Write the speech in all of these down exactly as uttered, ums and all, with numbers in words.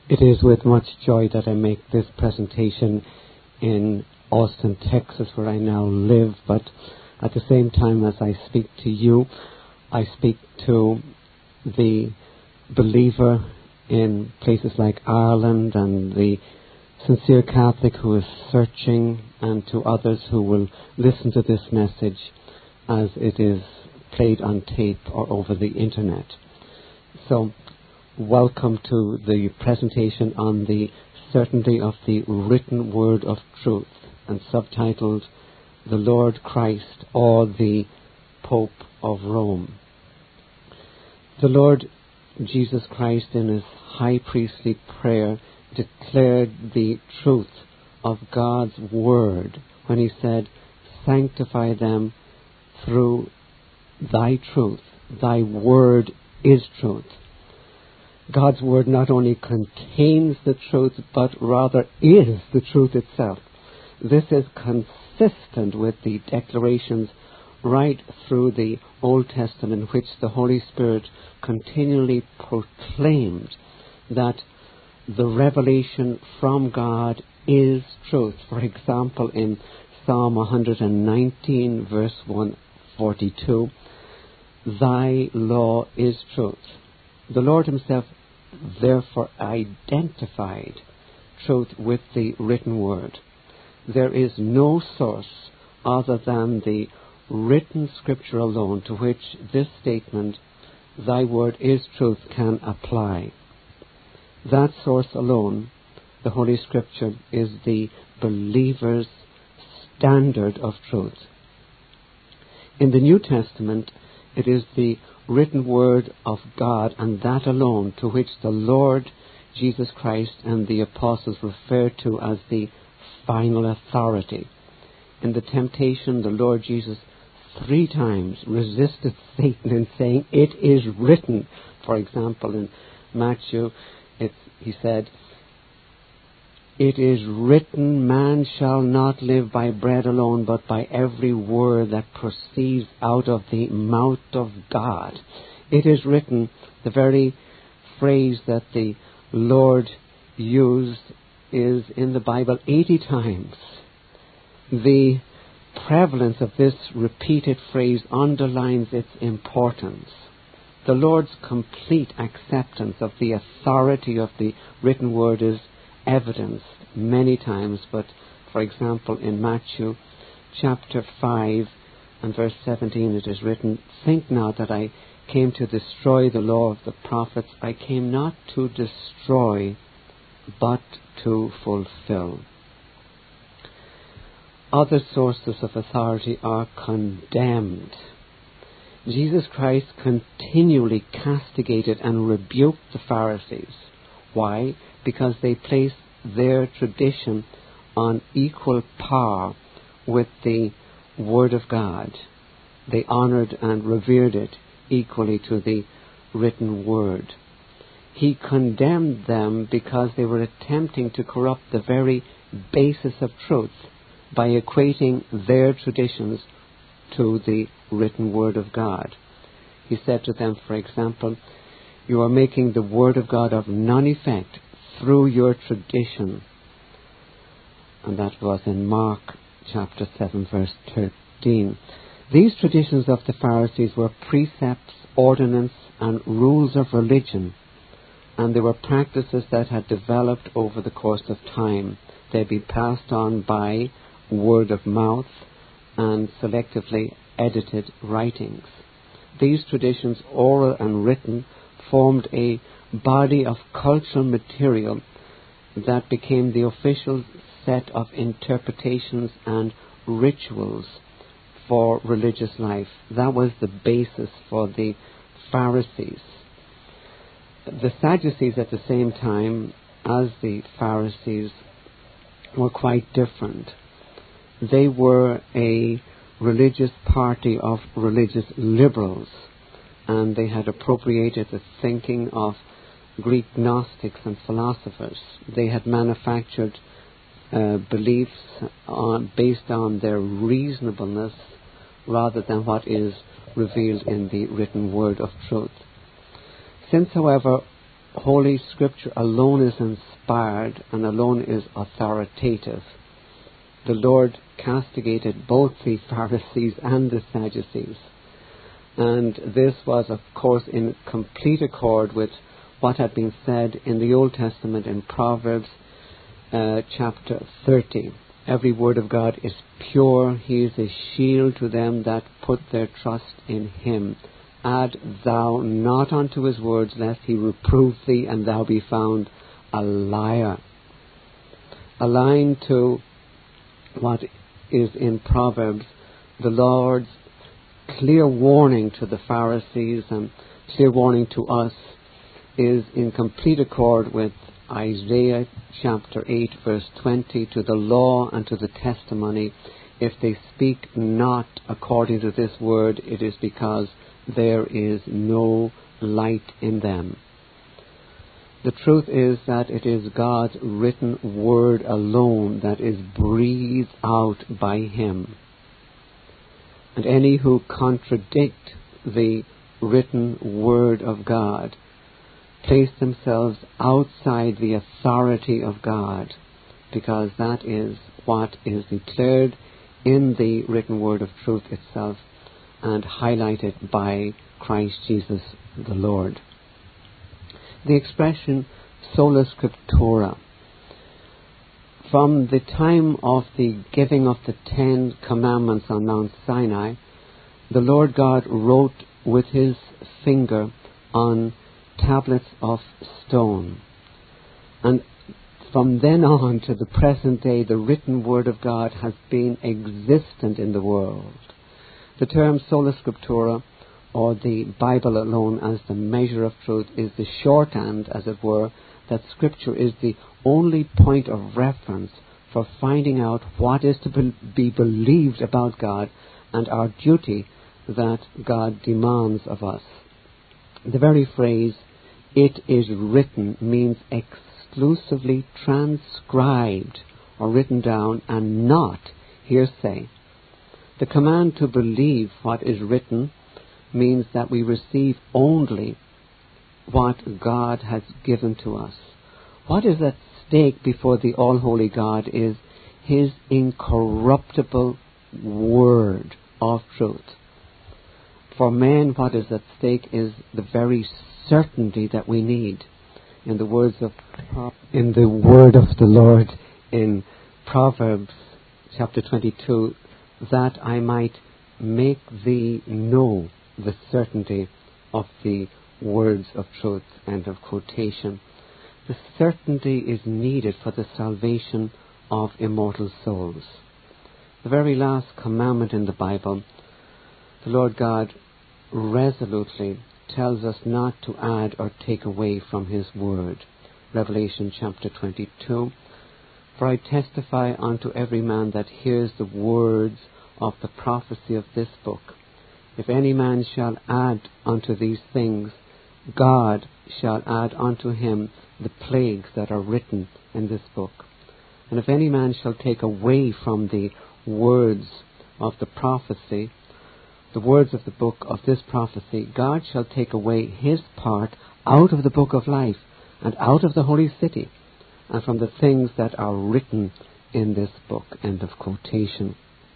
It is with much joy that I make this presentation in Austin, Texas, where I now live, but at the same time as I speak to you, I speak to the believer in places like Ireland and the sincere Catholic who is searching, and to others who will listen to this message as it is played on tape or over the internet. So, welcome to the presentation on the certainty of the written word of truth, and subtitled The Lord Christ or the Pope of Rome. The Lord Jesus Christ in his high priestly prayer declared the truth of God's word when he said, "Sanctify them through thy truth. Thy word is truth." God's word not only contains the truth, but rather is the truth itself. This is consistent with the declarations right through the Old Testament, in which the Holy Spirit continually proclaimed that the revelation from God is truth. For example, in Psalm one nineteen, verse one forty-two, "Thy law is truth." The Lord himself therefore identified truth with the written word. There is no source other than the written scripture alone to which this statement, "Thy word is truth," can apply. That source alone, the Holy Scripture, is the believer's standard of truth. In the New Testament, it is the written word of God, and that alone, to which the Lord Jesus Christ and the apostles refer to as the final authority. In the temptation, the Lord Jesus three times resisted Satan in saying, "It is written." For example, in Matthew, it's, he said, "It is written, man shall not live by bread alone, but by every word that proceeds out of the mouth of God." It is written, the very phrase that the Lord used, is in the Bible eighty times. The prevalence of this repeated phrase underlines its importance. The Lord's complete acceptance of the authority of the written word is evidenced many times, but for example in Matthew chapter five and verse seventeen it is written, "Think not that I came to destroy the law of the prophets. I came not to destroy, but to fulfill." Other sources of authority are condemned. Jesus Christ continually castigated and rebuked the Pharisees. Why? Because they placed their tradition on equal par with the Word of God. They honored and revered it equally to the written Word. He condemned them because they were attempting to corrupt the very basis of truth by equating their traditions to the written Word of God. He said to them, for example, "You are making the Word of God of none effect through your tradition." And that was in Mark chapter seven, verse thirteen. These traditions of the Pharisees were precepts, ordinance, and rules of religion, and they were practices that had developed over the course of time. They'd been passed on by word of mouth and selectively edited writings. These traditions, oral and written, formed a body of cultural material that became the official set of interpretations and rituals for religious life. That was the basis for the Pharisees. The Sadducees at the same time as the Pharisees were quite different. They were a religious party of religious liberals, and they had appropriated the thinking of Greek Gnostics and philosophers. They had manufactured uh, beliefs on, based on their reasonableness rather than what is revealed in the written word of truth. Since, however, Holy Scripture alone is inspired and alone is authoritative. The Lord castigated both the Pharisees and the Sadducees. And this was, of course, in complete accord with what had been said in the Old Testament in Proverbs uh, chapter thirty. Every word of God is pure. He is a shield to them that put their trust in him. Add thou not unto his words, lest he reprove thee, and thou be found a liar. Aligned to what is in Proverbs, the Lord's clear warning to the Pharisees and clear warning to us is in complete accord with Isaiah chapter eight verse twenty, to the law and to the testimony, if they speak not according to this word, it is because there is no light in them. The truth is that it is God's written word alone that is breathed out by him. And any who contradict the written word of God place themselves outside the authority of God, because that is what is declared in the written word of truth itself and highlighted by Christ Jesus the Lord. The expression sola scriptura, from the time of the giving of the Ten Commandments on Mount Sinai, the Lord God wrote with his finger on tablets of stone. And from then on to the present day, the written word of God has been existent in the world. The term sola scriptura, or the Bible alone as the measure of truth, is the shorthand, as it were, that Scripture is the only point of reference for finding out what is to be believed about God and our duty that God demands of us. The very phrase, "it is written," means exclusively transcribed or written down and not hearsay. The command to believe what is written means that we receive only what God has given to us. What is at stake before the all-holy God is his incorruptible word of truth. For men, what is at stake is the very certainty that we need. In the words of in the word of the Lord in Proverbs chapter twenty-two, that I might make thee know the certainty of the words of truth. End of quotation. The certainty is needed for the salvation of immortal souls. The very last commandment in the Bible, the Lord God resolutely tells us not to add or take away from his word. Revelation chapter twenty-two, "For I testify unto every man that hears the words of the prophecy of this book. If any man shall add unto these things, God shall add unto him the plagues that are written in this book. And if any man shall take away from the words of the prophecy, the words of the book of this prophecy, God shall take away his part out of the book of life and out of the holy city and from the things that are written in this book." End of quotation.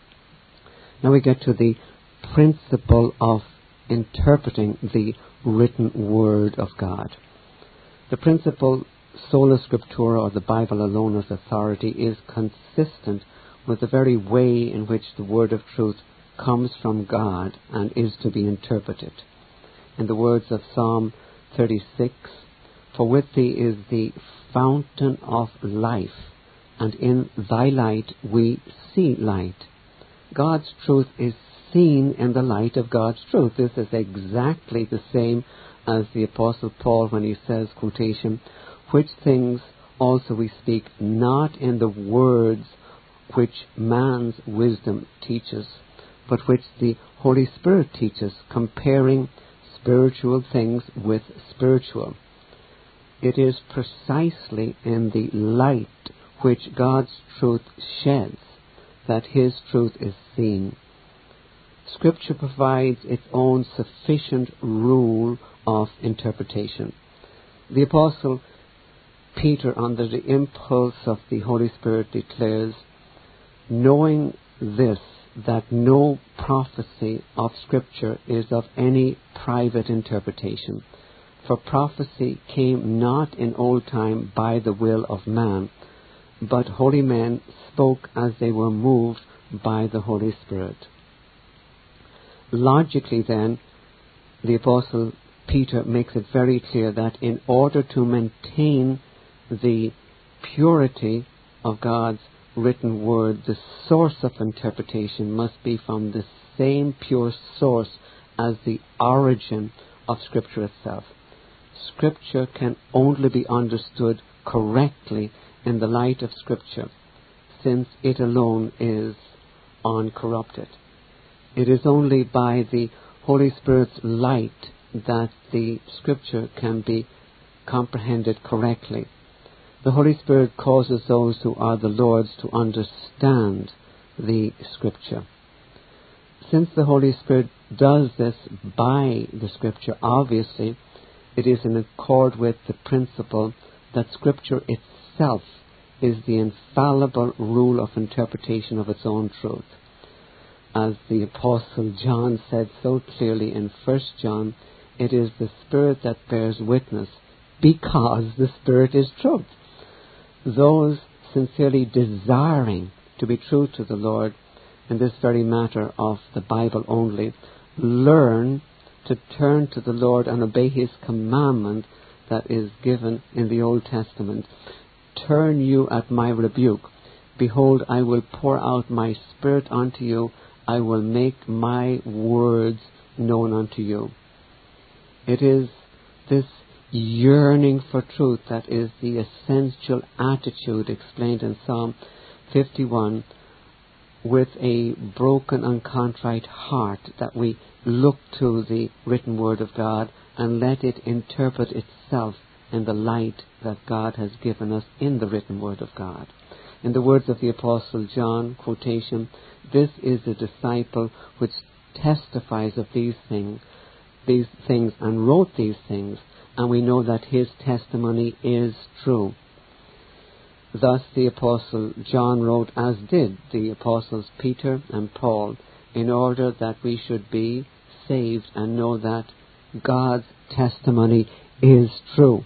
Now we get to the principle of interpreting the written word of God. The principle sola scriptura, or the Bible alone as authority, is consistent with the very way in which the word of truth comes from God and is to be interpreted. In the words of Psalm thirty-six, "For with thee is the fountain of life, and in thy light we see light." God's truth is seen in the light of God's truth. This is exactly the same as the Apostle Paul when he says, quotation, "Which things also we speak, not in the words which man's wisdom teaches, but which the Holy Spirit teaches, comparing spiritual things with spiritual." It is precisely in the light which God's truth sheds that his truth is seen. Scripture provides its own sufficient rule of interpretation. The Apostle Peter, under the impulse of the Holy Spirit, declares, knowing this, that no prophecy of Scripture is of any private interpretation. For prophecy came not in old time by the will of man, but holy men spoke as they were moved by the Holy Spirit. Logically then, the Apostle Peter makes it very clear that in order to maintain the purity of God's written word, the source of interpretation must be from the same pure source as the origin of Scripture itself. Scripture can only be understood correctly in the light of Scripture, since it alone is uncorrupted. It is only by the Holy Spirit's light that the Scripture can be comprehended correctly. The Holy Spirit causes those who are the Lord's to understand the Scripture. Since the Holy Spirit does this by the Scripture, obviously it is in accord with the principle that Scripture itself is the infallible rule of interpretation of its own truth. As the Apostle John said so clearly in First John, it is the Spirit that bears witness, because the Spirit is truth. Those sincerely desiring to be true to the Lord in this very matter of the Bible only, learn to turn to the Lord and obey His commandment that is given in the Old Testament. Turn you at my rebuke. Behold, I will pour out my Spirit unto you. I will make my words known unto you. It is this yearning for truth that is the essential attitude explained in Psalm fifty-one, with a broken and contrite heart, that we look to the written word of God and let it interpret itself in the light that God has given us in the written word of God. In the words of the Apostle John, quotation, this is the disciple which testifies of these things, these things and wrote these things, and we know that his testimony is true. Thus the Apostle John wrote, as did the Apostles Peter and Paul, in order that we should be saved and know that God's testimony is true.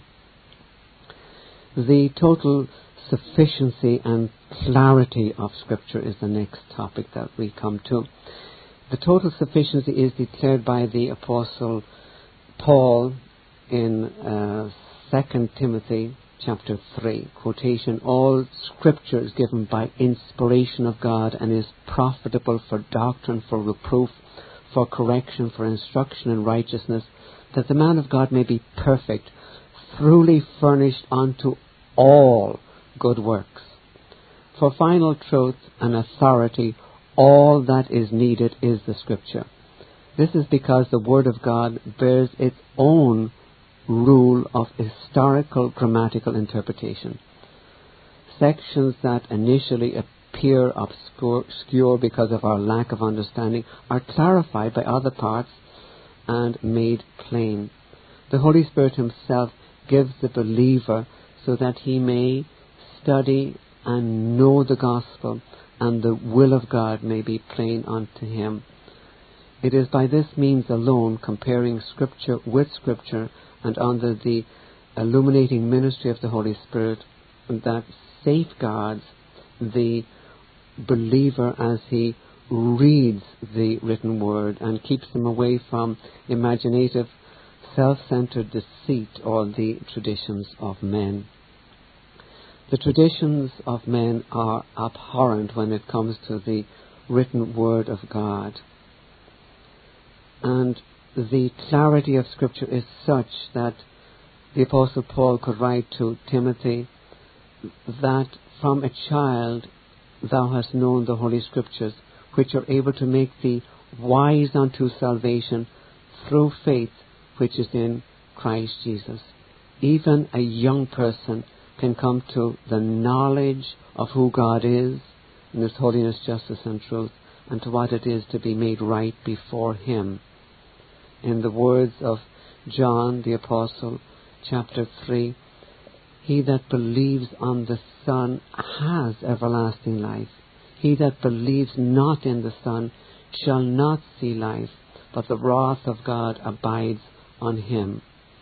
The total sufficiency and clarity of Scripture is the next topic that we come to. The total sufficiency is declared by the Apostle Paul in uh, Second Timothy chapter three, quotation, all Scripture is given by inspiration of God and is profitable for doctrine, for reproof, for correction, for instruction in righteousness, that the man of God may be perfect, truly furnished unto all good works. For final truth and authority, all that is needed is the Scripture. This is because the Word of God bears its own rule of historical grammatical interpretation. Sections that initially appear obscure because of our lack of understanding are clarified by other parts and made plain. The Holy Spirit Himself gives the believer so that he may study and know the gospel, and the will of God may be plain unto him. It is by this means alone, comparing Scripture with Scripture and under the illuminating ministry of the Holy Spirit, that safeguards the believer as he reads the written word and keeps him away from imaginative, self-centered deceit or the traditions of men. The traditions of men are abhorrent when it comes to the written word of God. And the clarity of Scripture is such that the Apostle Paul could write to Timothy that from a child thou hast known the Holy Scriptures, which are able to make thee wise unto salvation through faith which is in Christ Jesus. Even a young person can come to the knowledge of who God is in His holiness, justice and truth, and to what it is to be made right before Him. In the words of John the Apostle, chapter three, he that believes on the Son has everlasting life. He that believes not in the Son shall not see life, but the wrath of God abides on him.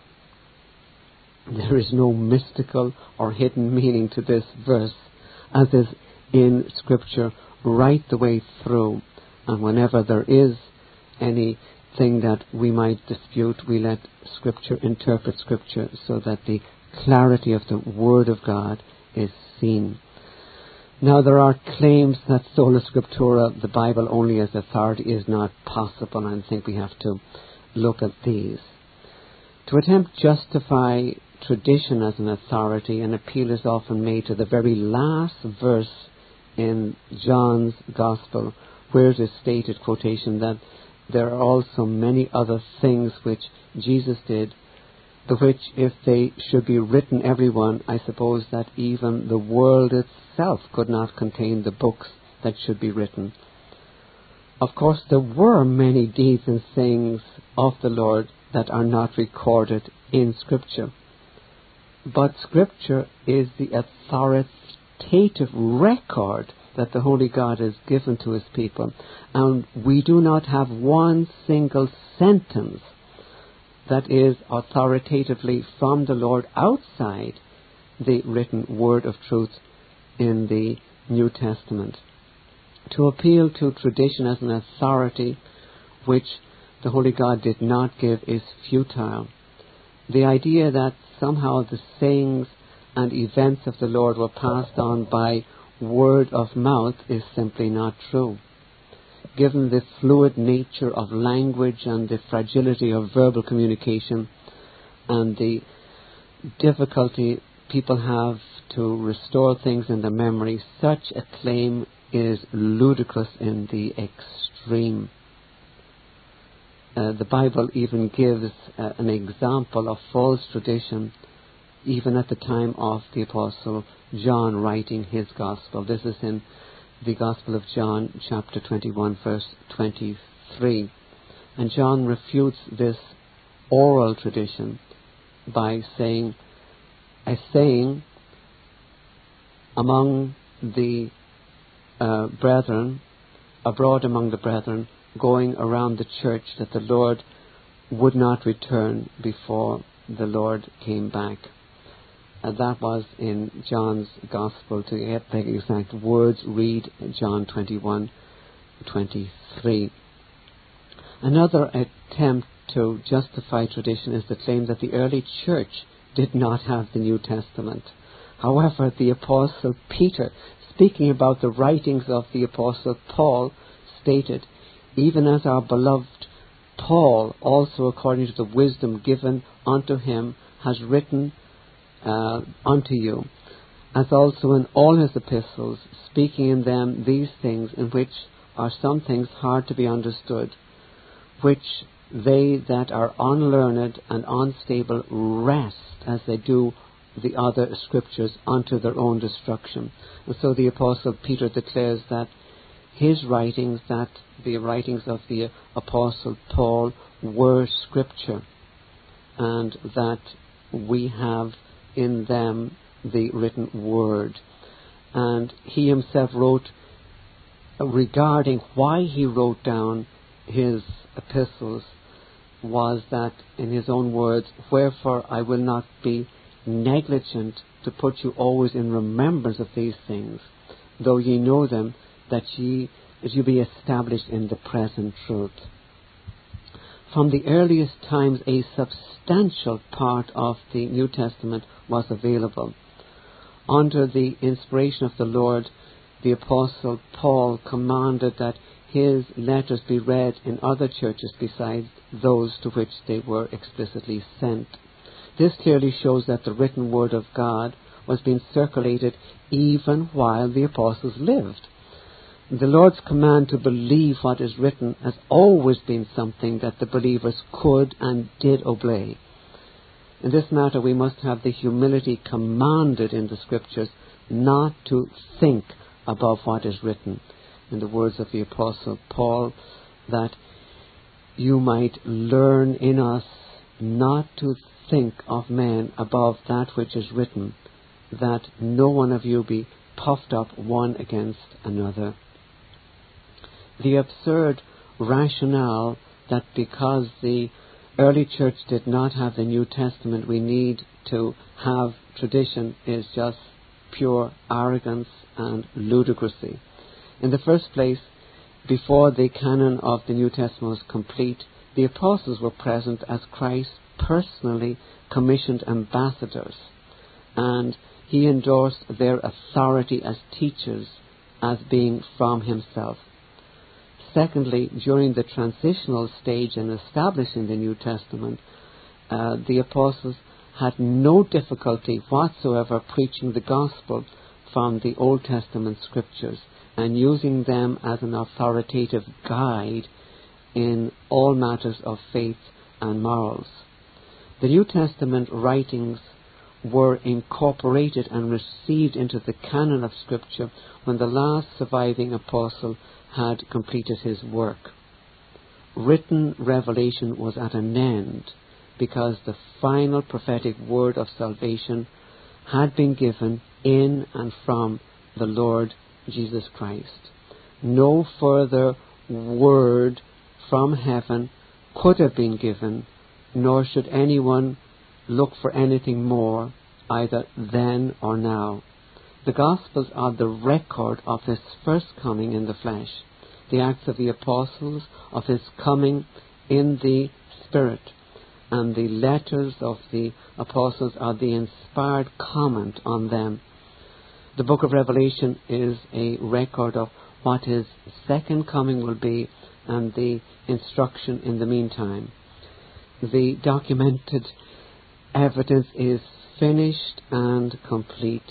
There is no mystical or hidden meaning to this verse, as is in Scripture right the way through. And whenever there is anything that we might dispute, we let Scripture interpret Scripture so that the clarity of the Word of God is seen. Now, there are claims that sola scriptura, the Bible only as authority, is not possible, and I think we have to look at these. To attempt to justify tradition as an authority, an appeal is often made to the very last verse in John's Gospel, where it is stated, quotation, that there are also many other things which Jesus did, the which, if they should be written every one, I suppose that even the world itself could not contain the books that should be written. Of course, there were many deeds and sayings of the Lord that are not recorded in Scripture. But Scripture is the authoritative record that the Holy God has given to His people. And we do not have one single sentence that is authoritatively from the Lord outside the written word of truth in the New Testament. To appeal to tradition as an authority which the Holy God did not give is futile. The idea that somehow the sayings and events of the Lord were passed on by word of mouth is simply not true. Given the fluid nature of language and the fragility of verbal communication and the difficulty people have to restore things in their memory, such a claim is ludicrous in the extreme. Uh, the Bible even gives uh, an example of false tradition even at the time of the Apostle John writing his Gospel. This is in the Gospel of John, chapter twenty-one, verse twenty-three. And John refutes this oral tradition by saying, a saying among the uh, brethren, abroad among the brethren, going around the church, that the Lord would not return before the Lord came back. And that was in John's Gospel. To get the exact words, read John twenty-one twenty-three. Another attempt to justify tradition is the claim that the early church did not have the New Testament. However, the Apostle Peter, speaking about the writings of the Apostle Paul, stated, even as our beloved Paul, also according to the wisdom given unto him, has written Uh, unto you, as also in all his epistles, speaking in them these things, in which are some things hard to be understood, which they that are unlearned and unstable wrest, as they do the other scriptures, unto their own destruction. And so the Apostle Peter declares that his writings, that the writings of the Apostle Paul, were scripture, and that we have in them the written word. And he himself wrote regarding why he wrote down his epistles, was that, in his own words, wherefore I will not be negligent to put you always in remembrance of these things, though ye know them, that ye that you be established in the present truth. From the earliest times, a substantial part of the New Testament was available. Under the inspiration of the Lord, the Apostle Paul commanded that his letters be read in other churches besides those to which they were explicitly sent. This clearly shows that the written word of God was being circulated even while the apostles lived. The Lord's command to believe what is written has always been something that the believers could and did obey. In this matter, we must have the humility commanded in the Scriptures not to think above what is written. In the words of the Apostle Paul, that you might learn in us not to think of men above that which is written, that no one of you be puffed up one against another. The absurd rationale that because the early church did not have the New Testament, we need to have tradition is just pure arrogance and ludicrousy. In the first place, before the canon of the New Testament was complete, the apostles were present as Christ's personally commissioned ambassadors, and he endorsed their authority as teachers as being from himself. Secondly, during the transitional stage in establishing the New Testament, uh, the apostles had no difficulty whatsoever preaching the gospel from the Old Testament scriptures and using them as an authoritative guide in all matters of faith and morals. The New Testament writings were incorporated and received into the canon of Scripture when the last surviving apostle had completed his work. Written revelation was at an end because the final prophetic word of salvation had been given in and from the Lord Jesus Christ. No further word from heaven could have been given, nor should anyone look for anything more, either then or now. The Gospels are the record of his first coming in the flesh, the Acts of the Apostles of his coming in the Spirit, and the letters of the Apostles are the inspired comment on them. The book of Revelation is a record of what his second coming will be and the instruction in the meantime. The documented evidence is finished and complete.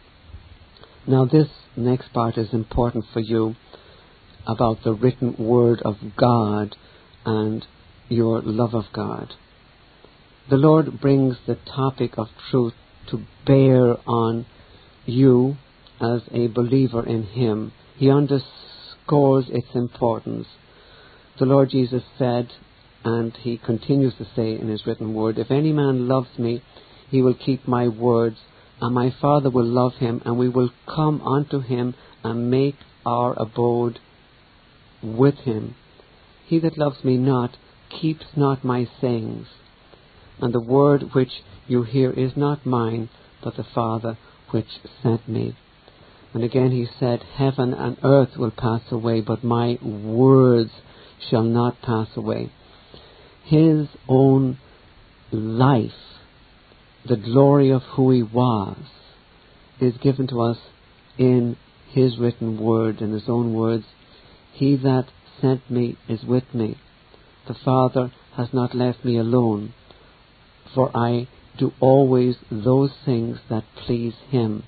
Now this next part is important for you about the written word of God and your love of God. The Lord brings the topic of truth to bear on you as a believer in him. He underscores its importance. The Lord Jesus said, and he continues to say in his written word, "If any man loves me, he will keep my words, and my Father will love him, and we will come unto him and make our abode with him. He that loves me not keeps not my sayings, and the word which you hear is not mine, but the Father which sent me." And again he said, "Heaven and earth will pass away, but my words shall not pass away." His own life, the glory of who he was, is given to us in his written word, in his own words. "He that sent me is with me. The Father has not left me alone, for I do always those things that please him."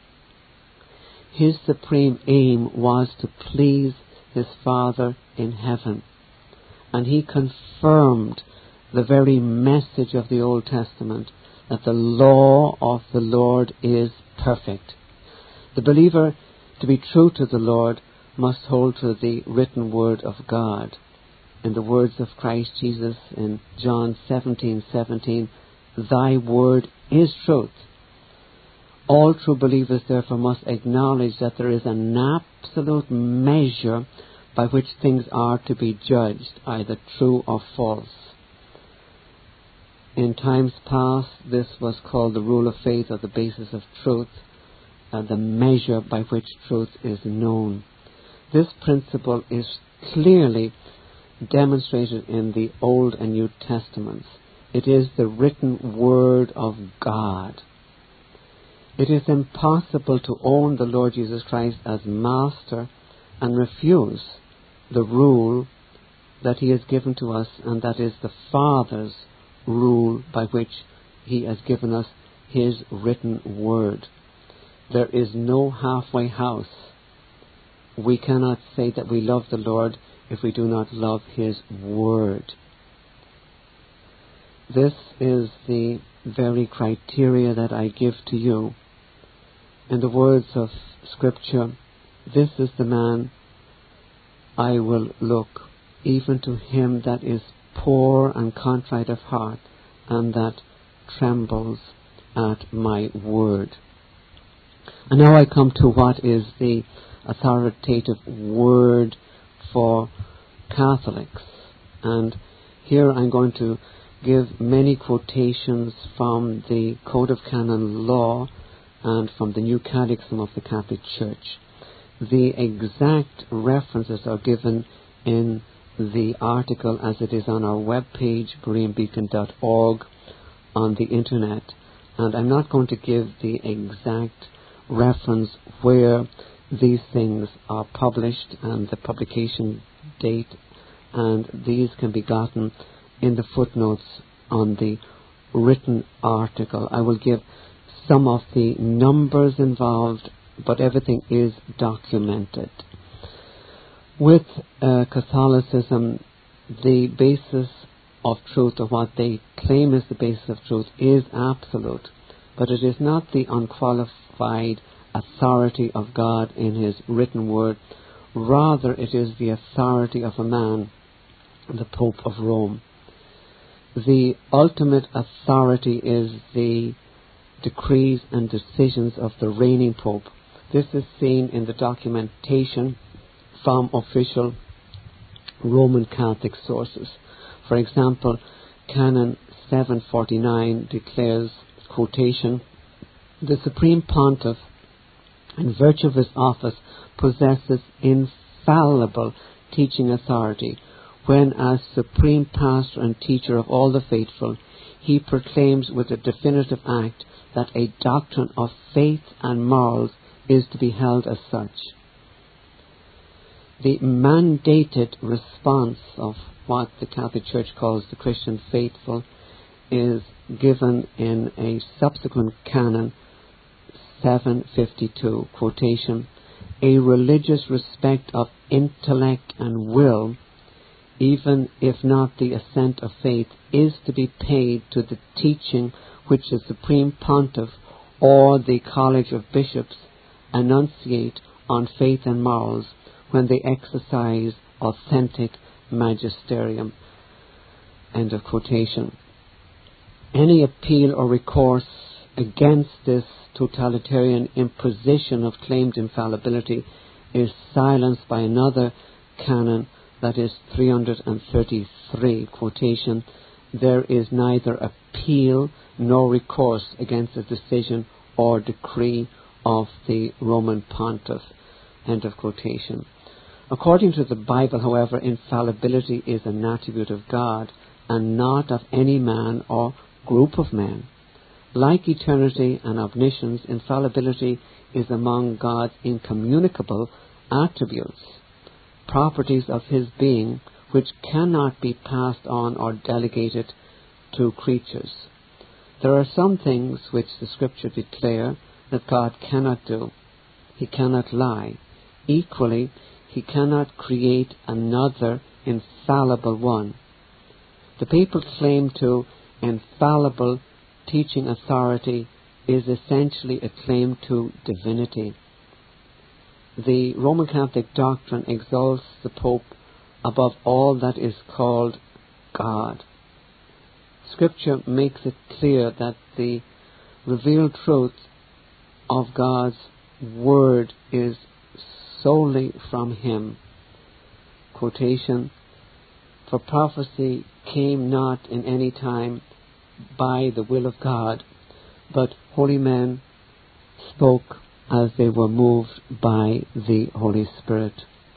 His supreme aim was to please his Father in heaven, and he confirmed the very message of the Old Testament, that the law of the Lord is perfect. The believer, to be true to the Lord, must hold to the written word of God. In the words of Christ Jesus in John seventeen seventeen, "Thy word is truth." All true believers therefore must acknowledge that there is an absolute measure by which things are to be judged, either true or false. In times past, this was called the rule of faith, or the basis of truth, uh, the measure by which truth is known. This principle is clearly demonstrated in the Old and New Testaments. It is the written word of God. It is impossible to own the Lord Jesus Christ as master and refuse the rule that he has given to us, and that is the Father's rule by which he has given us his written word. There is no halfway house. We cannot say that we love the Lord if we do not love his word. This is the very criteria that I give to you. In the words of Scripture, "This is the man I will look, even to him that is poor and contrite of heart, and that trembles at my word. And now I come to what is the authoritative word for Catholics. And here I'm going to give many quotations from the Code of Canon Law and from the New Catechism of the Catholic Church. The exact references are given in the article as it is on our webpage, berean beacon dot org, on the internet. And I'm not going to give the exact reference where these things are published and the publication date, and these can be gotten in the footnotes on the written article. I will give some of the numbers involved, but everything is documented. With uh, Catholicism, the basis of truth, or what they claim is the basis of truth, is absolute, but it is not the unqualified authority of God in His written word. Rather, it is the authority of a man, the Pope of Rome. The ultimate authority is the decrees and decisions of the reigning Pope. This is seen in the documentation from official Roman Catholic sources. For example, Canon seven forty-nine declares, quotation, "The Supreme Pontiff, in virtue of his office, possesses infallible teaching authority, when as supreme pastor and teacher of all the faithful, he proclaims with a definitive act that a doctrine of faith and morals is to be held as such." The mandated response of what the Catholic Church calls the Christian faithful is given in a subsequent canon, seven fifty-two, quotation, "A religious respect of intellect and will, even if not the assent of faith, is to be paid to the teaching which the Supreme Pontiff or the College of Bishops enunciate on faith and morals when they exercise authentic magisterium." End of quotation. Any appeal or recourse against this totalitarian imposition of claimed infallibility is silenced by another canon, that is three thirty-three, quotation, "There is neither appeal nor recourse against a decision or decree of the Roman Pontiff." End of quotation. According to the Bible, however, infallibility is an attribute of God and not of any man or group of men. Like eternity and omniscience, infallibility is among God's incommunicable attributes, properties of His being which cannot be passed on or delegated to creatures. There are some things which the Scripture declare that God cannot do. He cannot lie. Equally, He cannot create another infallible one. The papal claim to infallible teaching authority is essentially a claim to divinity. The Roman Catholic doctrine exalts the Pope above all that is called God. Scripture makes it clear that the revealed truth of God's Word is solely from Him. Quotation, "For prophecy came not in any time by the will of God, but holy men spoke as they were moved by the Holy Spirit."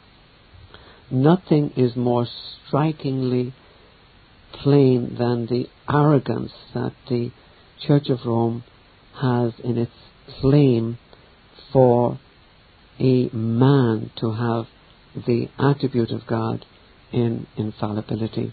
Nothing is more strikingly plain than the arrogance that the Church of Rome has in its claim for a man to have the attribute of God in infallibility.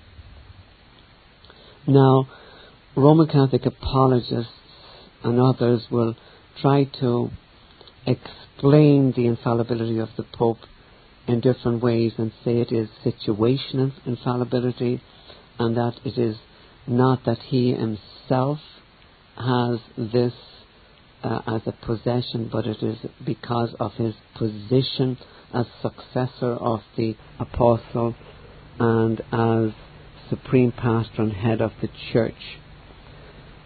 Now, Roman Catholic apologists and others will try to explain the infallibility of the Pope in different ways and say it is situational infallibility, and that it is not that he himself has this uh, as a possession, but it is because of his position as successor of the apostle and as supreme pastor and head of the church.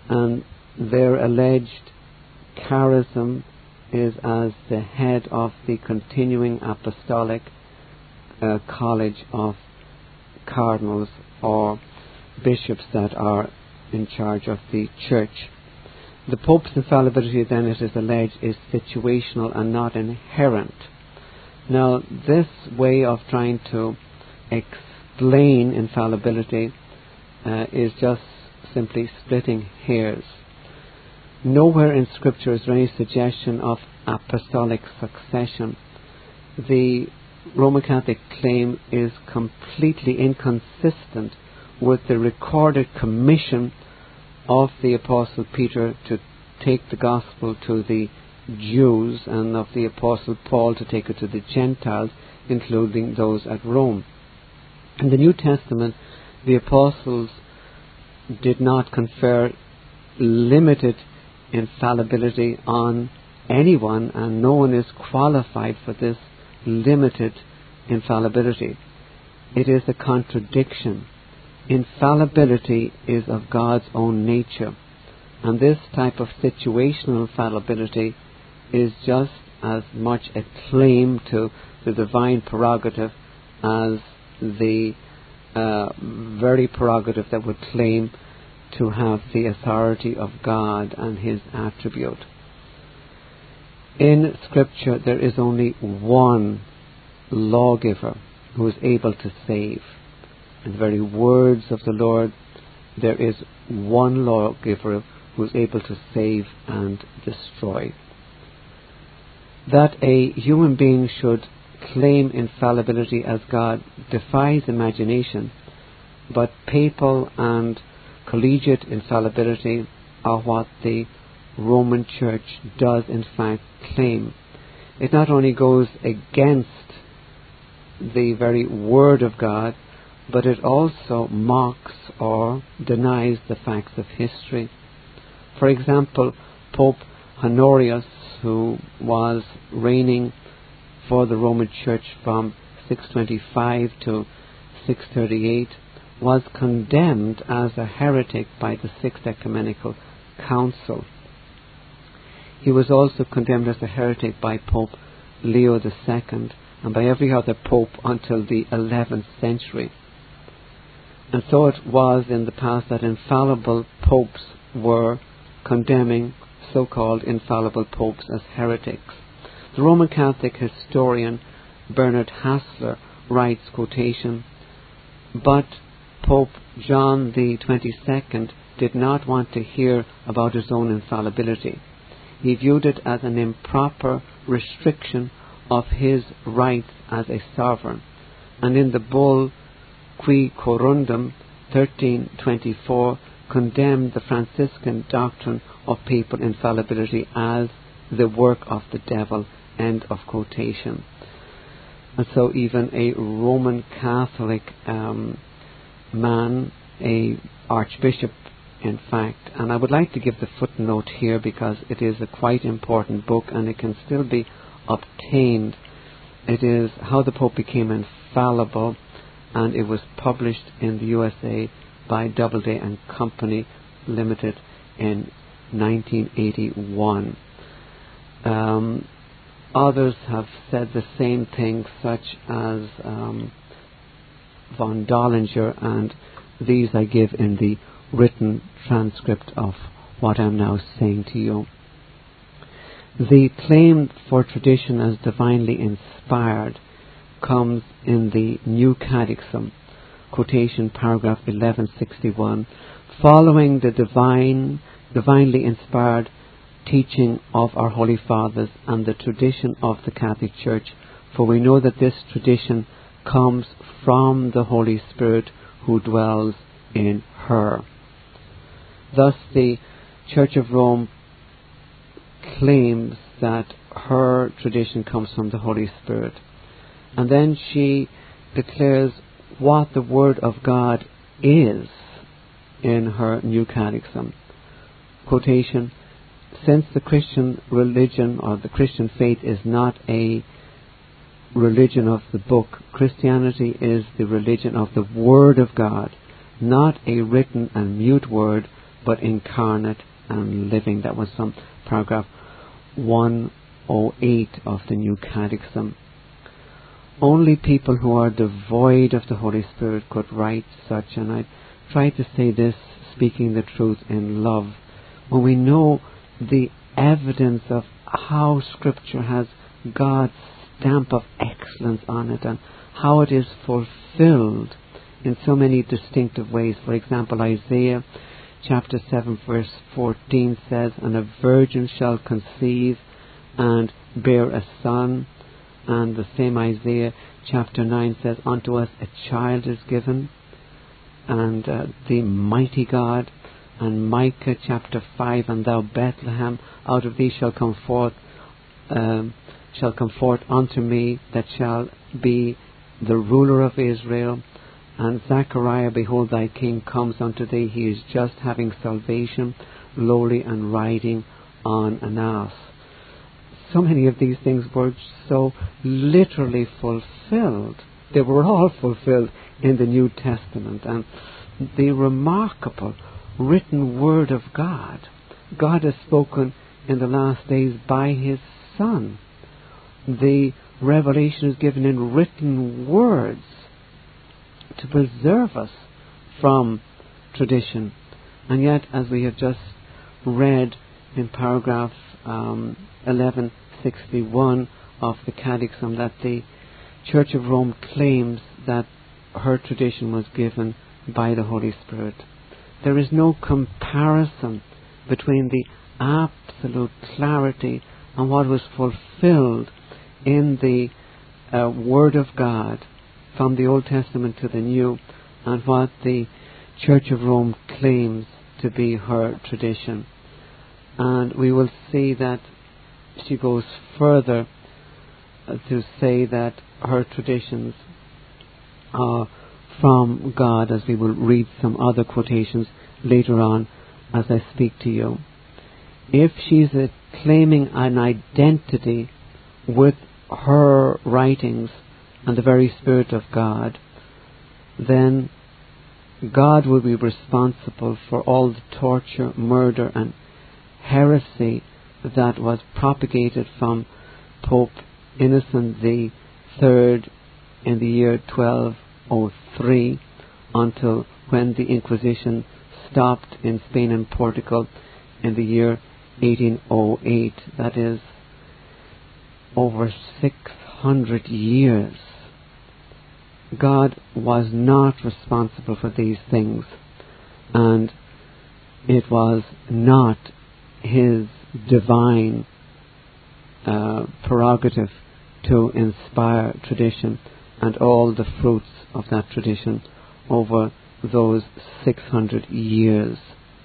and their alleged charism is as the head of the continuing apostolic uh, college of cardinals or bishops that are in charge of the church. The Pope's infallibility, then, it is alleged, is situational and not inherent. Now, this way of trying to explain infallibility uh, is just simply splitting hairs. Nowhere in Scripture is there any suggestion of apostolic succession. The Roman Catholic claim is completely inconsistent with the recorded commission of the Apostle Peter to take the gospel to the Jews, and of the Apostle Paul to take it to the Gentiles, including those at Rome. In the New Testament, the apostles did not confer limited infallibility on anyone, and no one is qualified for this limited infallibility. It is a contradiction. Infallibility is of God's own nature, and this type of situational infallibility is just as much a claim to the divine prerogative as the uh, very prerogative that would claim to have the authority of God and His attribute. In Scripture there is only one lawgiver who is able to save. In the very words of the Lord, there is one lawgiver who is able to save and destroy. That a human being should claim infallibility as God defies imagination, but papal and collegiate infallibility are what the Roman Church does in fact claim. It not only goes against the very Word of God, but it also mocks or denies the facts of history. For example, Pope Honorius, who was reigning for the Roman Church from six twenty-five to six thirty-eight, was condemned as a heretic by the Sixth Ecumenical Council. He was also condemned as a heretic by Pope Leo the Second and by every other pope until the eleventh century. And so it was in the past that infallible popes were condemning so-called infallible popes as heretics. The Roman Catholic historian Bernard Hassler writes, quotation, "But Pope John the twenty-second did not want to hear about his own infallibility. He viewed it as an improper restriction of his rights as a sovereign, and in the bull Qui Corundum thirteen twenty-four condemned the Franciscan doctrine of papal infallibility as the work of the devil." End of quotation. And so even a Roman Catholic um, man, a archbishop in fact, and I would like to give the footnote here because it is a quite important book and it can still be obtained. It is How the Pope Became Infallible, and it was published in the U S A by Doubleday and Company Limited in nineteen eighty-one. Um, others have said the same thing, such as um, von Dollinger, and these I give in the written transcript of what I'm now saying to you. The claim for tradition as divinely inspired comes in the New Catechism, quotation paragraph eleven sixty-one, following the divine, divinely inspired teaching of our Holy Fathers and the tradition of the Catholic Church, for we know that this tradition comes from the Holy Spirit who dwells in her. Thus the Church of Rome claims that her tradition comes from the Holy Spirit. And then she declares what the Word of God is in her New Catechism. Quotation, "Since the Christian religion or the Christian faith is not a religion of the book, Christianity is the religion of the Word of God, not a written and mute word, but incarnate and living. That was from paragraph one oh eight of the New Catechism. Only people who are devoid of the Holy Spirit could write such, and I try to say this, speaking the truth in love. When we know the evidence of how Scripture has God's stamp of excellence on it, and how it is fulfilled in so many distinctive ways. For example, Isaiah chapter seven verse fourteen says, "And a virgin shall conceive and bear a son." And the same Isaiah chapter nine says, "Unto us a child is given, and uh, the mighty God." And Micah chapter five, "And thou Bethlehem, out of thee shall come forth, um, shall come forth unto me that shall be the ruler of Israel." And Zechariah, "Behold, thy king comes unto thee. He is just, having salvation, lowly, and riding on an ass." So many of these things were so literally fulfilled. They were all fulfilled in the New Testament. And the remarkable written Word of God, God has spoken in the last days by His Son. The revelation is given in written words to preserve us from tradition. And yet, as we have just read in paragraph um, eleven sixty-one of the Catechism, that the Church of Rome claims that her tradition was given by the Holy Spirit. There is no comparison between the absolute clarity and what was fulfilled in the uh, Word of God from the Old Testament to the New, and what the Church of Rome claims to be her tradition. And we will see that she goes further uh, to say that her traditions are from God, as we will read some other quotations later on as I speak to you. If she's uh, claiming an identity with her writings and the very Spirit of God, then God will be responsible for all the torture, murder, and heresy that was propagated from Pope Innocent the Third in the year twelve oh three until when the Inquisition stopped in Spain and Portugal in the year eighteen oh eight. That is over six hundred years. God was not responsible for these things, and it was not His divine uh, prerogative to inspire tradition and all the fruits of that tradition over those six hundred years.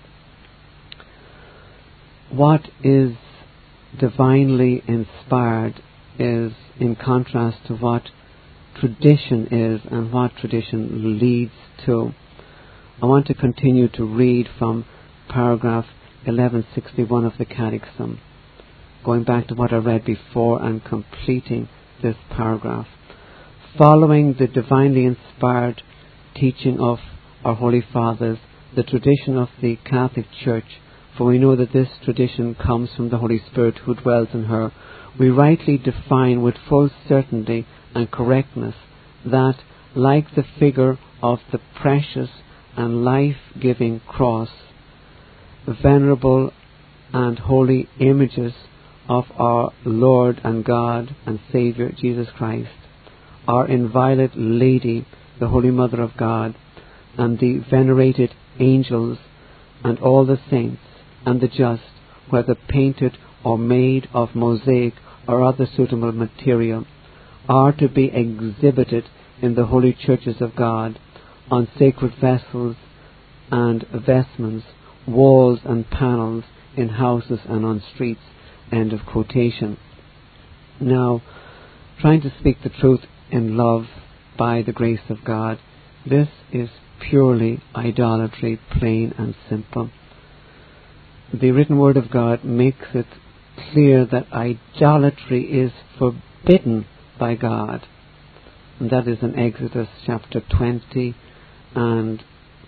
What is divinely inspired is in contrast to what tradition is and what tradition leads to. I want to continue to read from paragraph eleven sixty-one of the Catechism, going back to what I read before and completing this paragraph. Following the divinely inspired teaching of our Holy Fathers, the tradition of the Catholic Church, for we know that this tradition comes from the Holy Spirit who dwells in her, we rightly define with full certainty and correctness that, like the figure of the precious and life-giving cross, venerable and holy images of our Lord and God and Saviour Jesus Christ, our inviolate Lady, the Holy Mother of God, and the venerated angels, and all the saints and the just, whether painted or made of mosaic or other suitable material, are to be exhibited in the holy churches of God, on sacred vessels and vestments, walls and panels, in houses and on streets. End of quotation. Now, trying to speak the truth in love by the grace of God, this is purely idolatry, plain and simple. The written Word of God makes it clear that idolatry is forbidden by God. And that is in Exodus chapter twenty and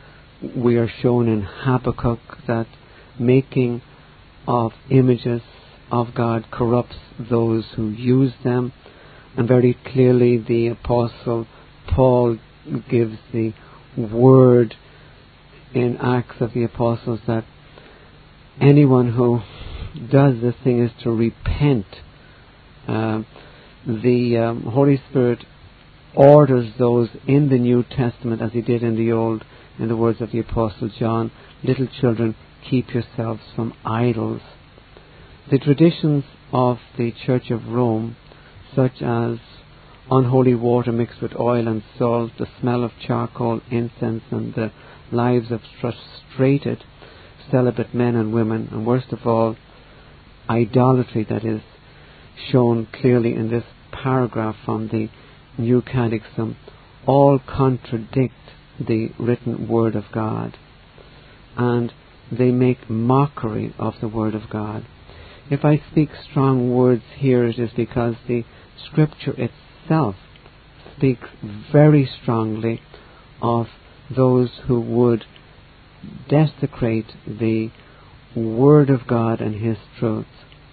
we are shown in Habakkuk that making of images of God corrupts those who use them. And very clearly the Apostle Paul gives the word in Acts of the Apostles that anyone who does this thing is to repent. Uh, the um, Holy Spirit orders those in the New Testament, as he did in the Old, in the words of the Apostle John, little children, keep yourselves from idols. The traditions of the Church of Rome, such as unholy water mixed with oil and salt, the smell of charcoal, incense, and the lives of frustrated celibate men and women, and worst of all, idolatry that is shown clearly in this paragraph from the New Catechism, all contradict the written Word of God, and they make mockery of the Word of God. If I speak strong words here, it is because the Scripture itself speaks very strongly of those who would desecrate the Word of God and His truth.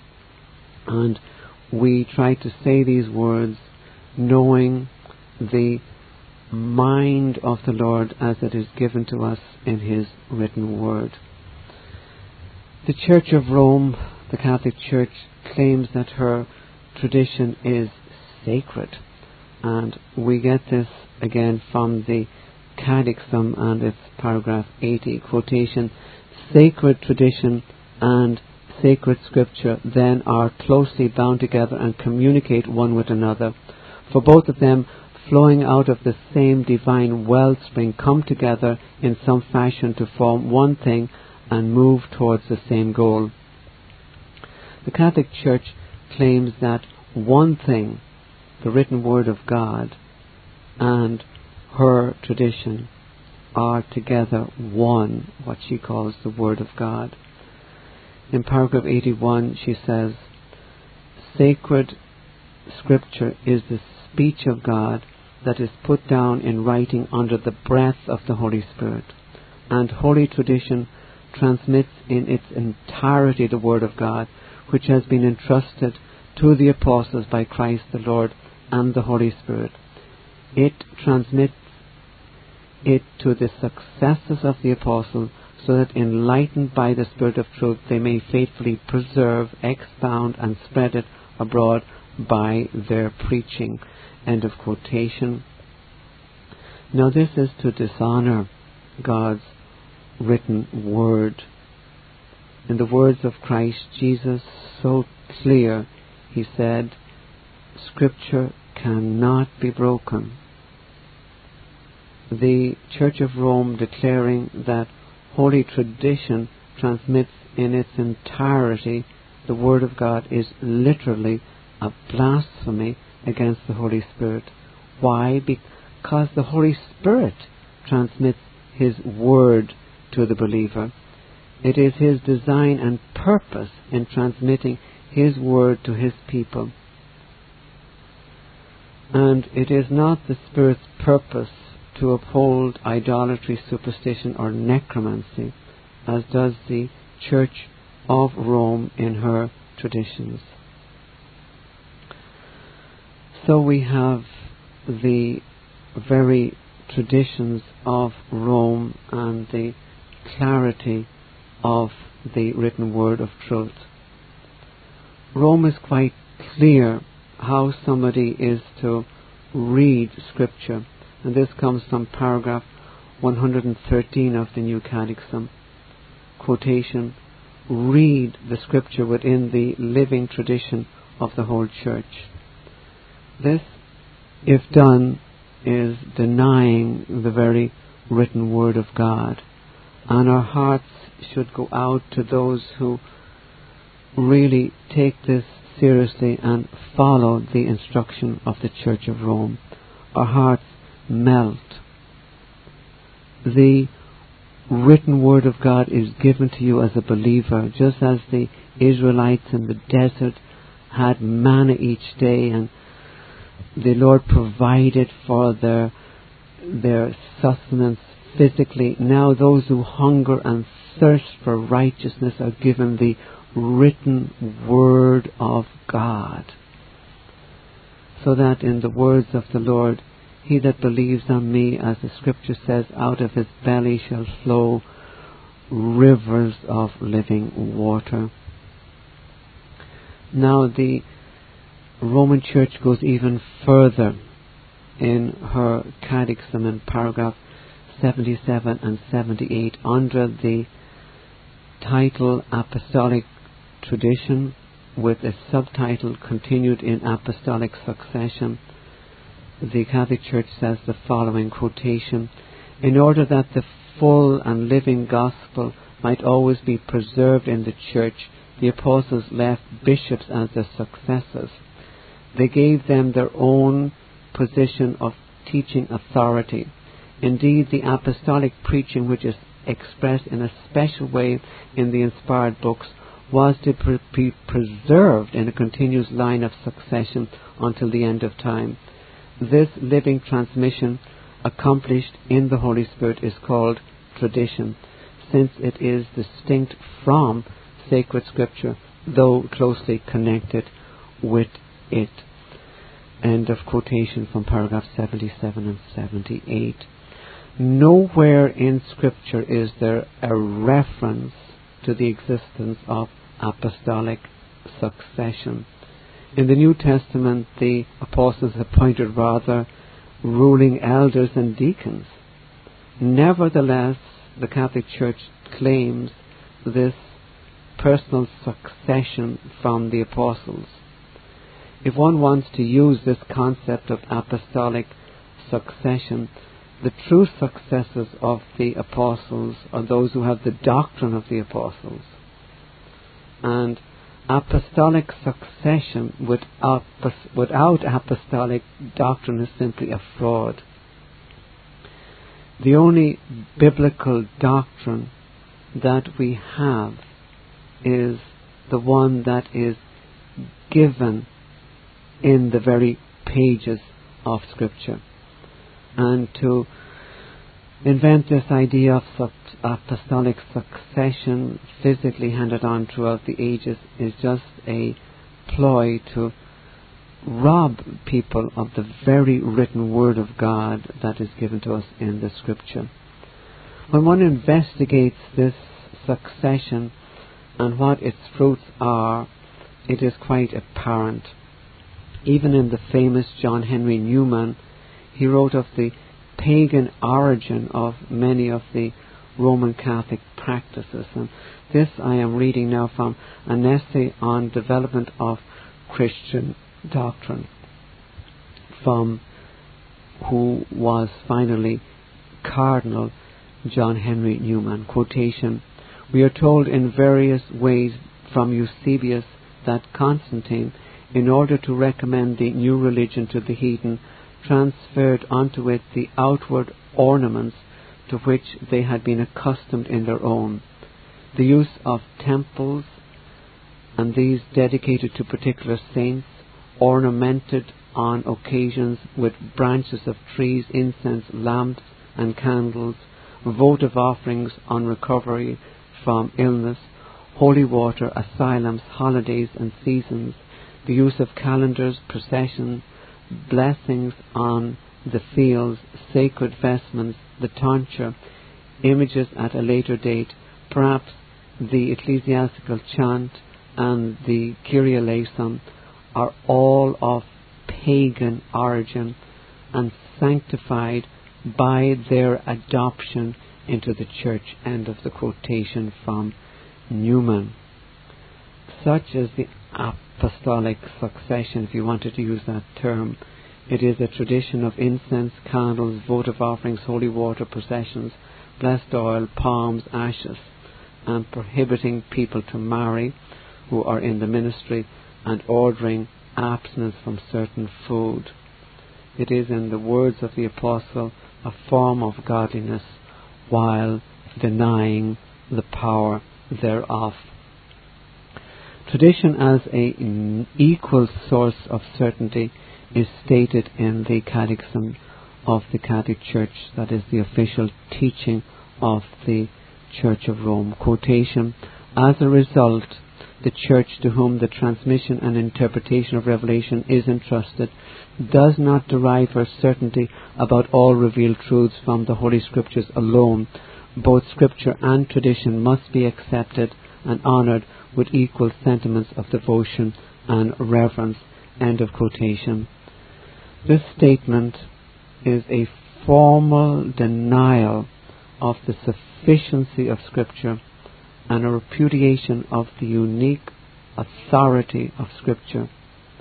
And we try to say these words knowing the mind of the Lord as it is given to us in His written Word. The Church of Rome, the Catholic Church, claims that her tradition is sacred. And we get this again from the Catechism and its paragraph eighty, quotation, "Sacred tradition and sacred scripture then are closely bound together and communicate one with another, for both of them, flowing out of the same divine wellspring, come together in some fashion to form one thing and move towards the same goal." The Catholic Church claims that one thing, the written Word of God, and her tradition are together one, what she calls the Word of God. In paragraph eighty-one she says, "Sacred Scripture is the speech of God that is put down in writing under the breath of the Holy Spirit, and holy tradition transmits in its entirety the Word of God, which has been entrusted to the Apostles by Christ the Lord and the Holy Spirit. It transmits it to the successors of the Apostles, so that enlightened by the Spirit of truth they may faithfully preserve, expound and spread it abroad by their preaching." End of quotation. Now this is to dishonor God's written Word. In the words of Christ Jesus, so clear, He said, "Scripture cannot be broken." The Church of Rome declaring that holy tradition transmits in its entirety the Word of God is literally a blasphemy against the Holy Spirit. Why? Because the Holy Spirit transmits His Word to the believer. It is His design and purpose in transmitting His Word to His people. And it is not the Spirit's purpose to uphold idolatry, superstition or necromancy, as does the Church of Rome in her traditions. So we have the very traditions of Rome and the clarity of the written Word of truth. Rome is quite clear how somebody is to read Scripture, and this comes from paragraph one hundred thirteen of the New Catechism. Quotation, "Read the Scripture within the living tradition of the whole Church." This, if done, is denying the very written Word of God, and our hearts should go out to those who really take this seriously and follow the instruction of the Church of Rome. Our hearts melt. The written Word of God is given to you as a believer, just as the Israelites in the desert had manna each day, and the Lord provided for their their sustenance physically. Now those who hunger and thirst for righteousness are given the written word of God. So that in the words of the Lord, he that believes on me, as the scripture says, out of his belly shall flow rivers of living water. Now the Roman Church goes even further in her catechism in paragraph seventy-seven and seventy-eight under the title Apostolic Tradition, with a subtitle Continued in Apostolic Succession. The Catholic Church says the following quotation: "In order that the full and living gospel might always be preserved in the Church, the apostles left bishops as their successors. They gave them their own position of teaching authority. Indeed, the apostolic preaching, which is expressed in a special way in the inspired books, was to pre- be preserved in a continuous line of succession until the end of time. This living transmission, accomplished in the Holy Spirit, is called tradition, since it is distinct from sacred scripture, though closely connected with it." End of quotation from paragraph seventy-seven and seventy-eight. Nowhere in scripture is there a reference to the existence of apostolic succession. In the New Testament, the apostles appointed rather ruling elders and deacons. Nevertheless, the Catholic Church claims this personal succession from the apostles. If one wants to use this concept of apostolic succession, the true successors of the apostles are those who have the doctrine of the apostles. And apostolic succession without, without apostolic doctrine is simply a fraud. The only biblical doctrine that we have is the one that is given in the very pages of Scripture. And to invent this idea of such apostolic succession physically handed on throughout the ages is just a ploy to rob people of the very written word of God that is given to us in the Scripture. When one investigates this succession and what its fruits are, it is quite apparent. Even in the famous John Henry Newman, he wrote of the pagan origin of many of the Roman Catholic practices. And this I am reading now from an essay on development of Christian doctrine, from who was finally Cardinal John Henry Newman. Quotation: "We are told in various ways from Eusebius that Constantine, in order to recommend the new religion to the heathen, transferred onto it the outward ornaments to which they had been accustomed in their own. The use of temples, and these dedicated to particular saints, ornamented on occasions with branches of trees, incense, lamps and candles, votive offerings on recovery from illness, holy water, asylums, holidays and seasons, the use of calendars, processions, blessings on the fields, sacred vestments, the tonsure, images at a later date, perhaps the ecclesiastical chant and the Kyrie eleison, are all of pagan origin and sanctified by their adoption into the church." End of the quotation from Newman. Such is the apostolic succession, if you wanted to use that term. It is a tradition of incense, candles, votive offerings, holy water, processions, blessed oil, palms, ashes, and prohibiting people to marry who are in the ministry, and ordering abstinence from certain food. It is, in the words of the apostle, a form of godliness while denying the power thereof. Tradition as an equal source of certainty is stated in the Catechism of the Catholic Church, that is the official teaching of the Church of Rome. Quotation: as a result, the Church to whom the transmission and interpretation of revelation is entrusted does not derive her certainty about all revealed truths from the Holy Scriptures alone. Both Scripture and tradition must be accepted and honoured with equal sentiments of devotion and reverence. End of quotation. This statement is a formal denial of the sufficiency of Scripture and a repudiation of the unique authority of Scripture.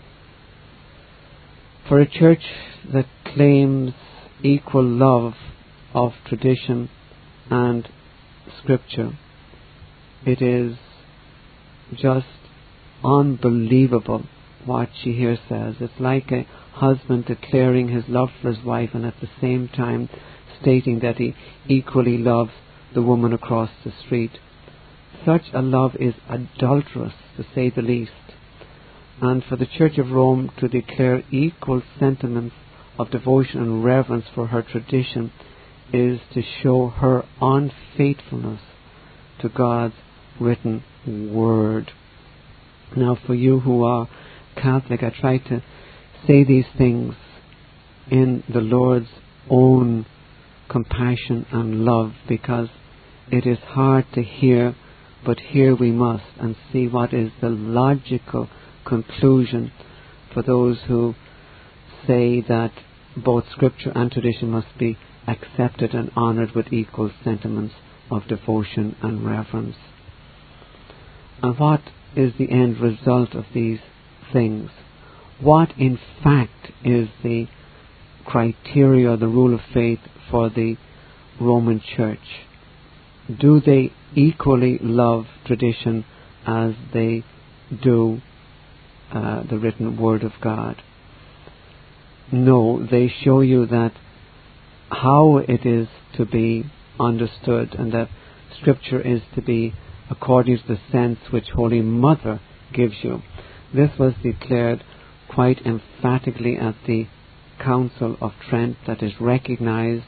For a church that claims equal love of tradition and Scripture, it is just unbelievable what she here says. It's like a husband declaring his love for his wife and at the same time stating that he equally loves the woman across the street. Such a love is adulterous, to say the least. And for the Church of Rome to declare equal sentiments of devotion and reverence for her tradition is to show her unfaithfulness to God's written word. Now, for you who are Catholic, I try to say these things in the Lord's own compassion and love, because it is hard to hear, but hear we must, and see what is the logical conclusion for those who say that both Scripture and tradition must be accepted and honoured with equal sentiments of devotion and reverence. And what is the end result of these things? What in fact is the criteria, the rule of faith for the Roman Church? Do they equally love tradition as they do uh, the written Word of God? No, they show you that how it is to be understood, and that Scripture is to be according to the sense which Holy Mother gives you. This was declared quite emphatically at the Council of Trent, that is recognized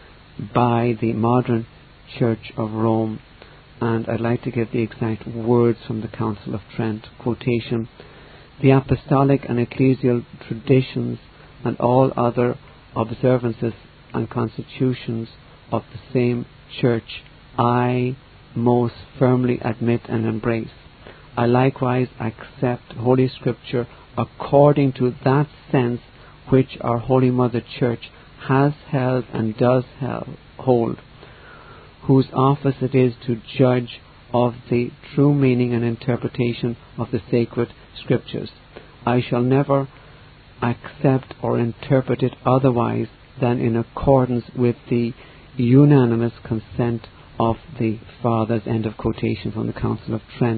by the modern Church of Rome. And I'd like to give the exact words from the Council of Trent. Quotation: the apostolic and ecclesial traditions and all other observances and constitutions of the same Church I most firmly admit and embrace. I likewise accept Holy Scripture according to that sense which our Holy Mother Church has held and does hold, whose office it is to judge of the true meaning and interpretation of the sacred Scriptures. I shall never accept or interpret it otherwise than in accordance with the unanimous consent of the Fathers. End of quotation from the Council of Trent.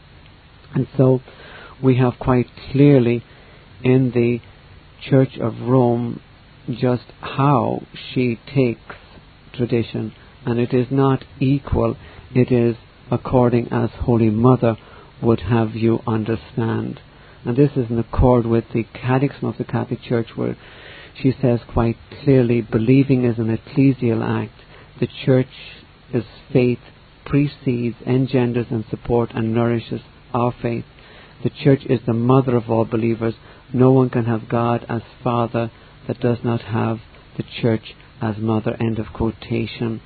And so we have quite clearly in the Church of Rome just how she takes tradition, and it is not equal, it is according as Holy Mother would have you understand. And this is in accord with the Catechism of the Catholic Church, where she says quite clearly, believing is an ecclesial act. The Church's faith precedes, engenders and supports and nourishes our faith. The Church is the mother of all believers. No one can have God as Father that does not have the Church as Mother. End of quotation.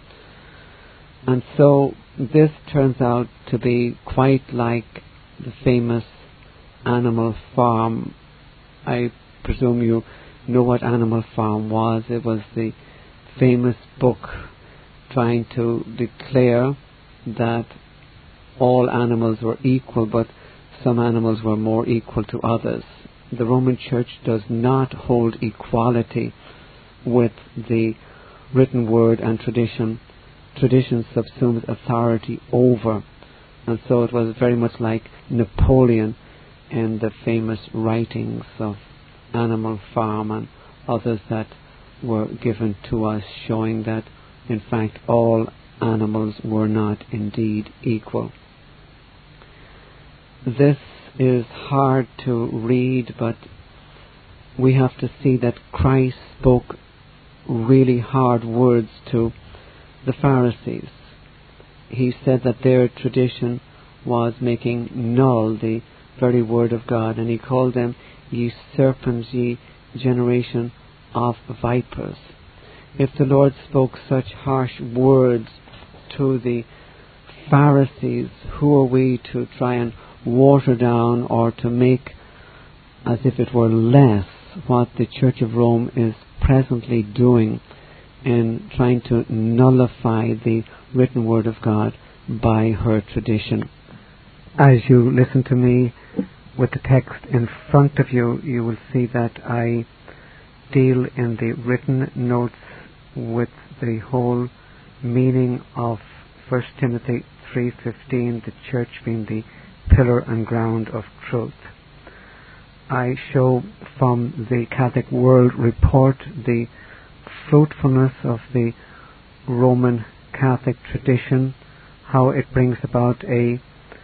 And so this turns out to be quite like the famous Animal Farm. I presume you know what Animal Farm was. It was the famous book trying to declare that all animals were equal, but some animals were more equal to others. The Roman Church does not hold equality with the written word and tradition. Tradition subsumes authority over. And so it was very much like Napoleon in the famous writings of Animal Farm and others that were given to us, showing that in fact all animals were not indeed equal. This is hard to read, but we have to see that Christ spoke really hard words to the Pharisees. He said that their tradition was making null the very word of God, and he called them, "Ye serpents, ye generation of vipers." If the Lord spoke such harsh words to the Pharisees, who are we to try and water down or to make as if it were less what the Church of Rome is presently doing in trying to nullify the written word of God by her tradition? As you listen to me with the text in front of you, you will see that I deal in the written notes with the whole meaning of First Timothy three fifteen, the church being the pillar and ground of truth. I show from the Catholic World Report the fruitfulness of the Roman Catholic tradition, how it brings about a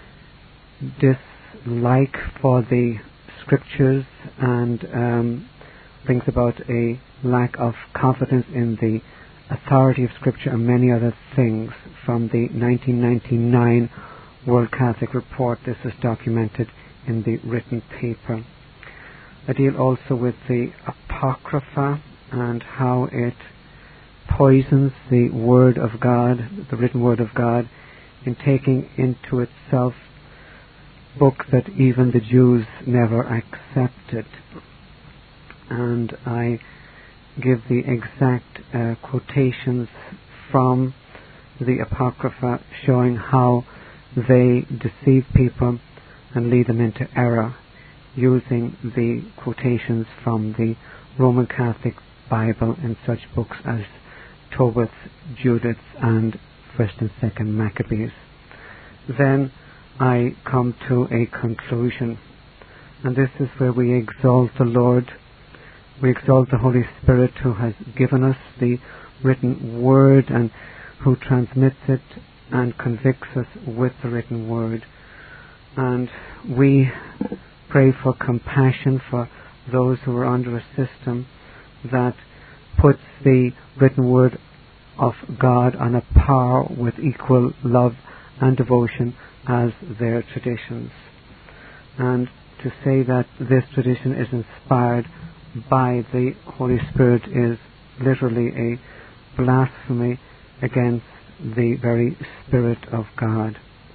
dislike for the scriptures and um, brings about a lack of confidence in the authority of Scripture and many other things. From the nineteen ninety-nine World Catholic Report, this is documented in the written paper. I deal also with the Apocrypha and how it poisons the Word of God, the written Word of God, in taking into itself books that even the Jews never accepted. And I give the exact uh, quotations from the Apocrypha showing how they deceive people and lead them into error, using the quotations from the Roman Catholic Bible in such books as Tobit, Judith, and First and Second Maccabees. Then I come to a conclusion, and this is where we exalt the Lord. We exalt the Holy Spirit, who has given us the written word and who transmits it and convicts us with the written word. And we pray for compassion for those who are under a system that puts the written word of God on a par with equal love and devotion as their traditions. And to say that this tradition is inspired by the Holy Spirit is literally a blasphemy against the very Spirit of God.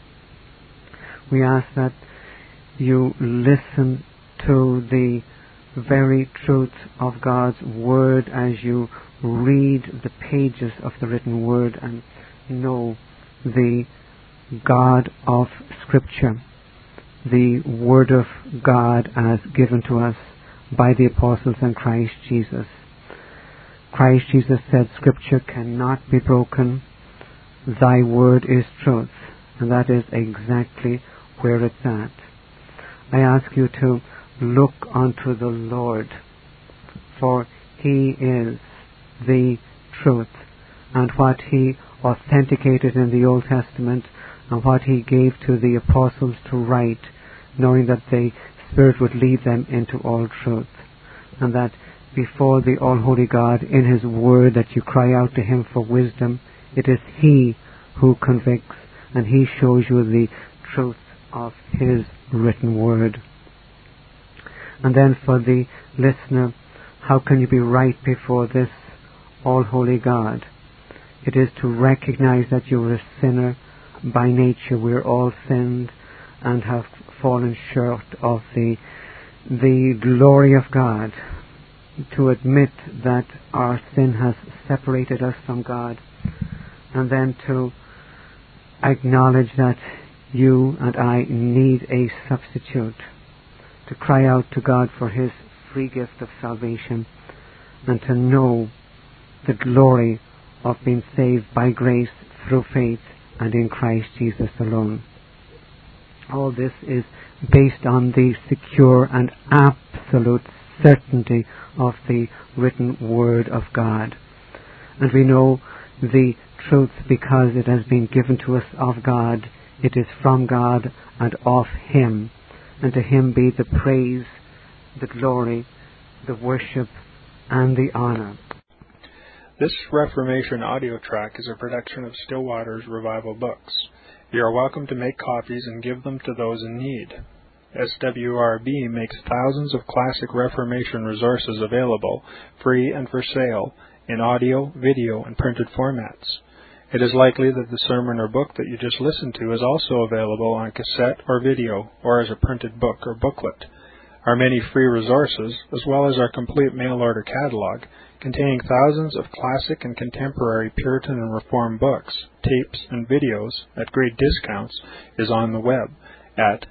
We ask that you listen to the very truth of God's Word as you read the pages of the written Word and know the God of Scripture, the Word of God as given to us by the apostles and Christ Jesus. Christ Jesus said, Scripture cannot be broken. Thy word is truth. And that is exactly where it's at. I ask you to look unto the Lord, for He is the truth. And what He authenticated in the Old Testament and what He gave to the apostles to write, knowing that the Spirit would lead them into all truth. And that before the All-Holy God in His Word that you cry out to Him for wisdom, it is He who convicts and He shows you the truth of His written Word. And then for the listener, how can you be right before this All-Holy God? It is to recognize that you are a sinner by nature. We are all sinned and have fallen short of the the glory of God, to admit that our sin has separated us from God, and then to acknowledge that you and I need a substitute, to cry out to God for His free gift of salvation, and to know the glory of being saved by grace through faith and in Christ Jesus alone. All this is based on the secure and absolute certainty of the written Word of God. And we know the truth because it has been given to us of God. It is from God and of Him. And to Him be the praise, the glory, the worship, and the honor. This Reformation audio track is a production of Still Waters Revival Books. You are welcome to make copies and give them to those in need. S W R B makes thousands of classic Reformation resources available, free and for sale, in audio, video, and printed formats. It is likely that the sermon or book that you just listened to is also available on cassette or video, or as a printed book or booklet. Our many free resources, as well as our complete mail-order catalog, containing thousands of classic and contemporary Puritan and Reformed books, tapes, and videos at great discounts, is on the web at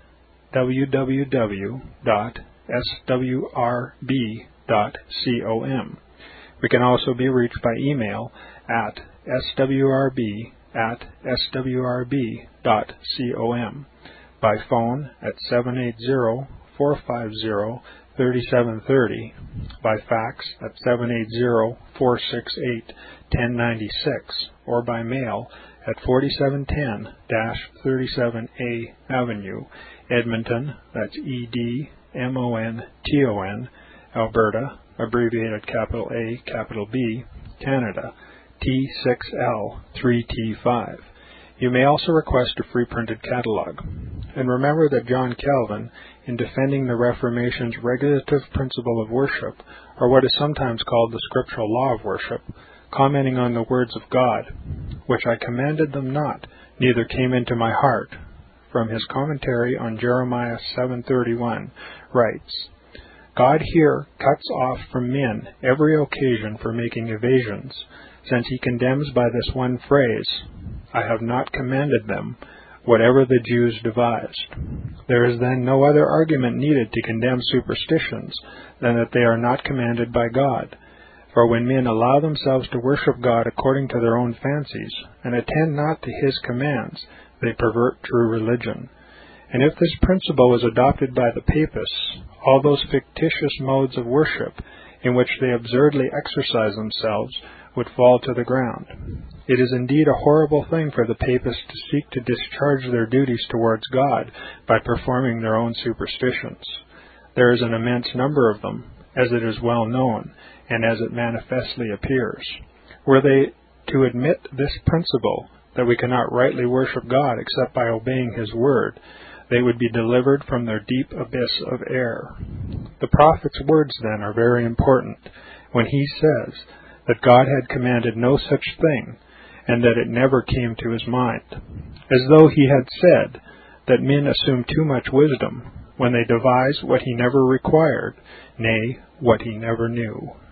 w w w dot s w r b dot com. We can also be reached by email at s w r b at s w r b dot com, by phone at seven eight zero, four five zero, three seven three zero, by fax at seven eight zero, four six eight, one zero nine six, or by mail at forty-seven ten thirty-seven A Avenue, Edmonton, that's E D M O N T O N, Alberta, abbreviated capital A, capital B, Canada, T six L three T five. You may also request a free printed catalog. And remember that John Calvin, in defending the Reformation's regulative principle of worship, or what is sometimes called the scriptural law of worship, commenting on the words of God, which I commanded them not, neither came into my heart, from his commentary on Jeremiah seven thirty-one, writes, God here cuts off from men every occasion for making evasions, since he condemns by this one phrase, I have not commanded them, whatever the Jews devised. There is then no other argument needed to condemn superstitions than that they are not commanded by God. For when men allow themselves to worship God according to their own fancies, and attend not to his commands, they pervert true religion. And if this principle is adopted by the papists, all those fictitious modes of worship in which they absurdly exercise themselves would fall to the ground. It is indeed a horrible thing for the papists to seek to discharge their duties towards God by performing their own superstitions. There is an immense number of them, as it is well known, and as it manifestly appears. Were they to admit this principle, that we cannot rightly worship God except by obeying his word, they would be delivered from their deep abyss of error. The prophet's words, then, are very important, when he says that God had commanded no such thing, and that it never came to his mind, as though he had said that men assume too much wisdom when they devise what he never required, nay, what he never knew.